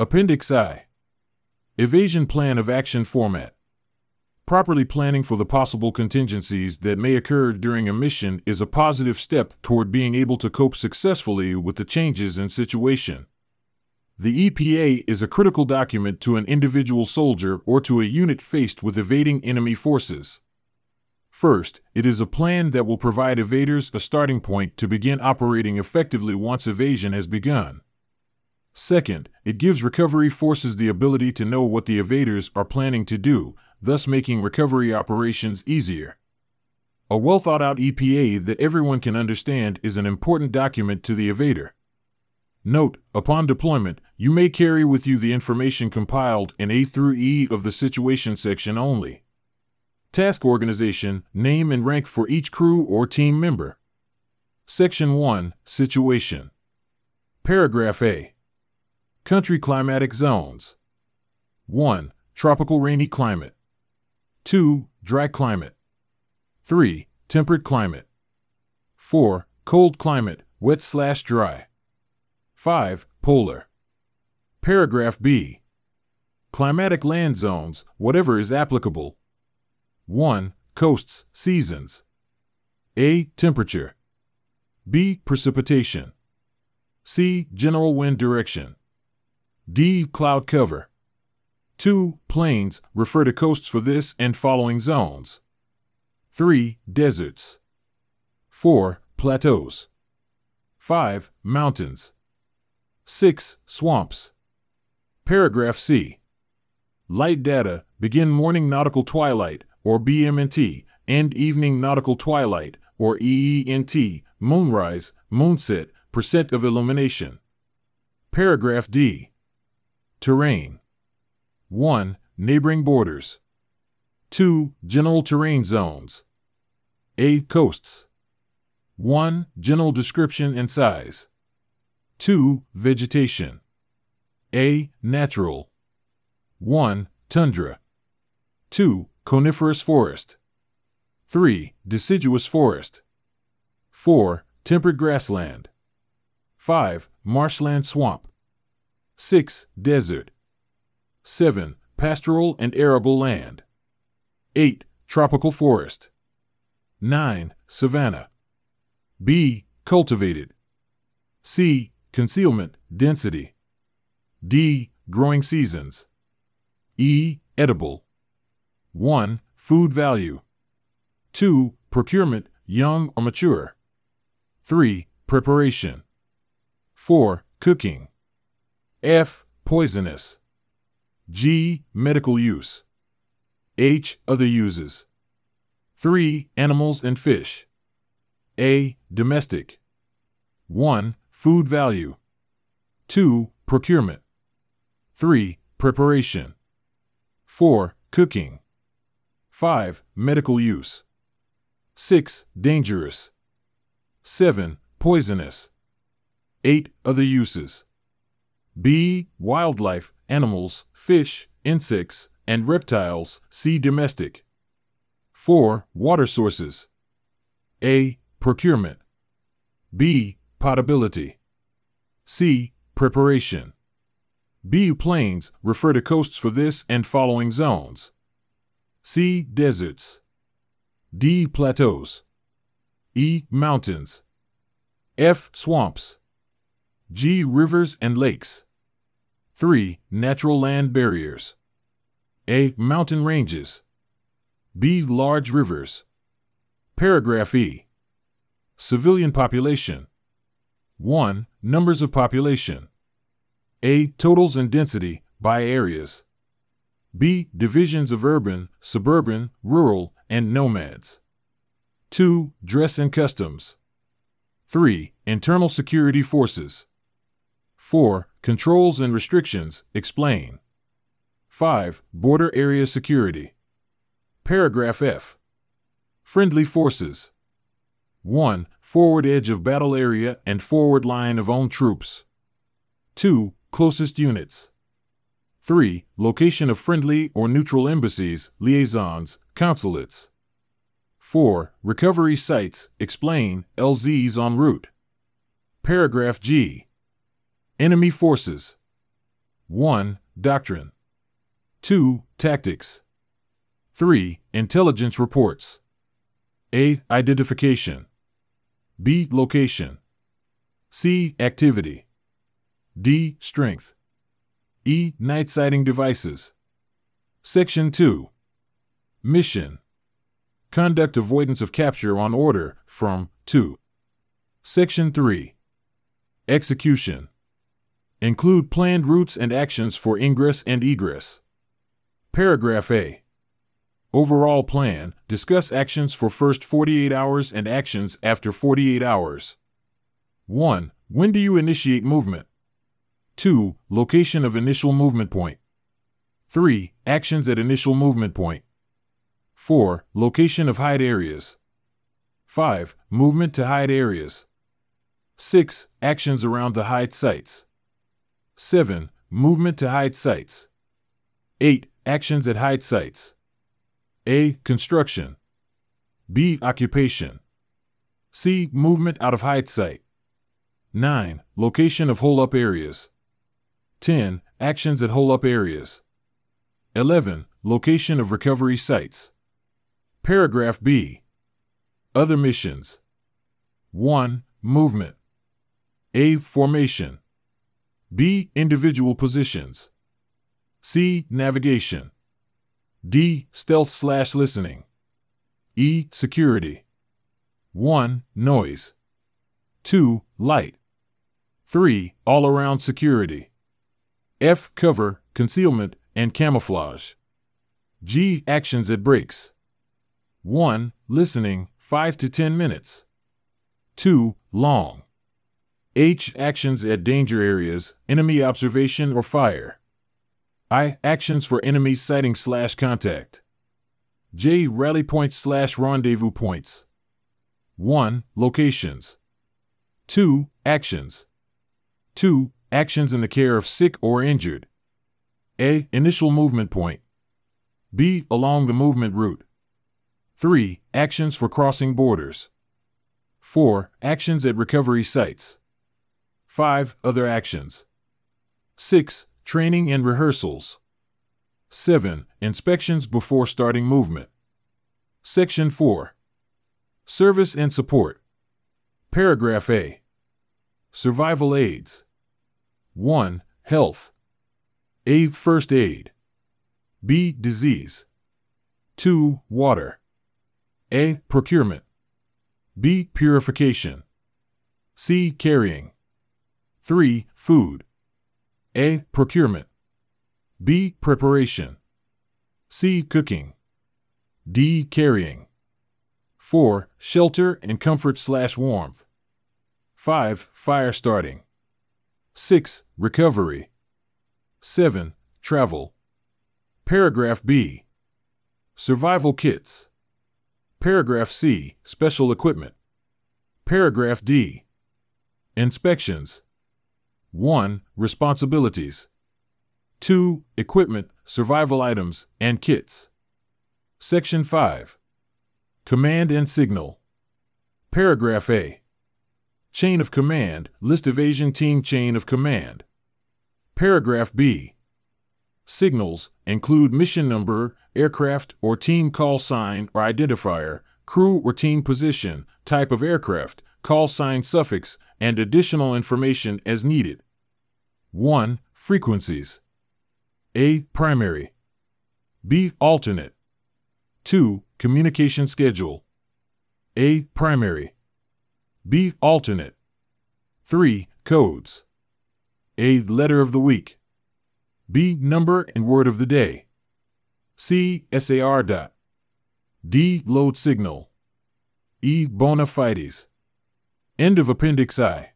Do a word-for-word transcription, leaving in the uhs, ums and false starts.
Appendix I. Evasion Plan of Action Format. Properly planning for the possible contingencies that may occur during a mission is a positive step toward being able to cope successfully with the changes in situation. The E P A is a critical document to an individual soldier or to a unit faced with evading enemy forces. First, it is a plan that will provide evaders a starting point to begin operating effectively once evasion has begun. Second, it gives recovery forces the ability to know what the evaders are planning to do, thus making recovery operations easier. A well-thought-out E P A that everyone can understand is an important document to the evader. Note, upon deployment, you may carry with you the information compiled in A through E of the Situation section only. Task organization, name and rank for each crew or team member. Section one, Situation. Paragraph A. Country climatic zones. one. Tropical rainy climate. two. Dry climate. three. Temperate climate. four. Cold climate, wet slash dry. five. Polar. Paragraph B. Climatic land zones, whatever is applicable. one. Coasts, seasons. A. Temperature. B. Precipitation. C. General wind direction. D. Cloud cover. two. Plains, refer to coasts for this and following zones. three. Deserts. four. Plateaus. five. Mountains. six. Swamps. Paragraph C. Light data, begin morning nautical twilight, or B M N T, end evening nautical twilight, or E E N T, moonrise, moonset, percent of illumination. Paragraph D. Terrain. one. Neighboring borders. two. General terrain zones. A. Coasts. one. General description and size. two. Vegetation. A. Natural. one. Tundra. two. Coniferous forest. three. Deciduous forest. four. Temperate grassland. five. Marshland swamp. six. Desert. seven. Pastoral and arable land. eight. Tropical forest. nine. Savanna. B. Cultivated. C. Concealment, density. D. Growing seasons. E. Edible. one. Food value. two. Procurement, young or mature. three. Preparation. four. Cooking. F. Poisonous. G. Medical use. H. Other uses. three. Animals and fish. A. Domestic. one. Food value. two. Procurement. three. Preparation. four. Cooking. five. Medical use. six. Dangerous. seven. Poisonous. eight. Other uses. B. Wildlife, animals, fish, insects, and reptiles, see domestic. four. Water sources. A. Procurement. B. Potability. C. Preparation. B. Plains, refer to coasts for this and following zones. C. Deserts. D. Plateaus. E. Mountains. F. Swamps. G. Rivers and lakes. three. Natural land barriers. A. Mountain ranges. B. Large rivers. Paragraph E. Civilian population. one. Numbers of population. A. Totals and density, by areas. B. Divisions of urban, suburban, rural, and nomads. two. Dress and customs. three. Internal security forces. four. Controls and restrictions, explain. five. Border area security. Paragraph F. Friendly forces. one. Forward edge of battle area and forward line of own troops. two. Closest units. three. Location of friendly or neutral embassies, liaisons, consulates. four. Recovery sites, explain, L Zs en route. Paragraph G. Enemy forces. one. Doctrine. two. Tactics. three. Intelligence reports. A. Identification. B. Location. C. Activity. D. Strength. E. Night sighting devices. Section two. Mission. Conduct avoidance of capture on order from two. Section three. Execution. Include planned routes and actions for ingress and egress. Paragraph A. Overall plan. Discuss actions for first forty-eight hours and actions after forty-eight hours. one. When do you initiate movement? two. Location of initial movement point. three. Actions at initial movement point. four. Location of hide areas. five. Movement to hide areas. six. Actions around the hide sites. seven. Movement to hide sites. eight. Actions at hide sites. A. Construction. B. Occupation. C. Movement out of hide site. nine. Location of hole-up areas. ten. Actions at hole-up areas. eleven. Location of recovery sites. Paragraph B. Other missions. one. Movement. A. Formation. B. Individual positions. C. Navigation. D. Stealth slash listening. E. Security. one. Noise. two. Light. three. All-around security. F. Cover, concealment, and camouflage. G. Actions at breaks. one. Listening, five to ten minutes. two. Long. H. Actions at danger areas, enemy observation or fire. I. Actions for enemy sighting slash contact. J. Rally points slash rendezvous points. one. Locations. two. Actions. two. Actions in the care of sick or injured. A. Initial movement point. B. Along the movement route. three. Actions for crossing borders. four. Actions at recovery sites. five. Other actions. six. Training and rehearsals. seven. Inspections before starting movement. Section four. Service and support. Paragraph A. Survival aids. one. Health. A. First aid. B. Disease. two. Water. A. Procurement. B. Purification. C. Carrying. three. Food. A. Procurement. B. Preparation. C. Cooking. D. Carrying. four. Shelter and comfort slash warmth. five. Fire starting. six. Recovery. seven. Travel. Paragraph B. Survival kits. Paragraph C. Special equipment. Paragraph D. Inspections. one. Responsibilities. two. Equipment, survival items, and kits. Section five. Command and signal. Paragraph A. Chain of command, list evasion team chain of command. Paragraph B. Signals include mission number, aircraft or team call sign or identifier, crew or team position, type of aircraft, call sign suffix, and additional information as needed. one. Frequencies. A. Primary. B. Alternate. two. Communication schedule. A. Primary. B. Alternate. three. Codes. A. Letter of the week. B. Number and word of the day. C. S A R dot. D. Load signal. E. Bona fides. End of Appendix I.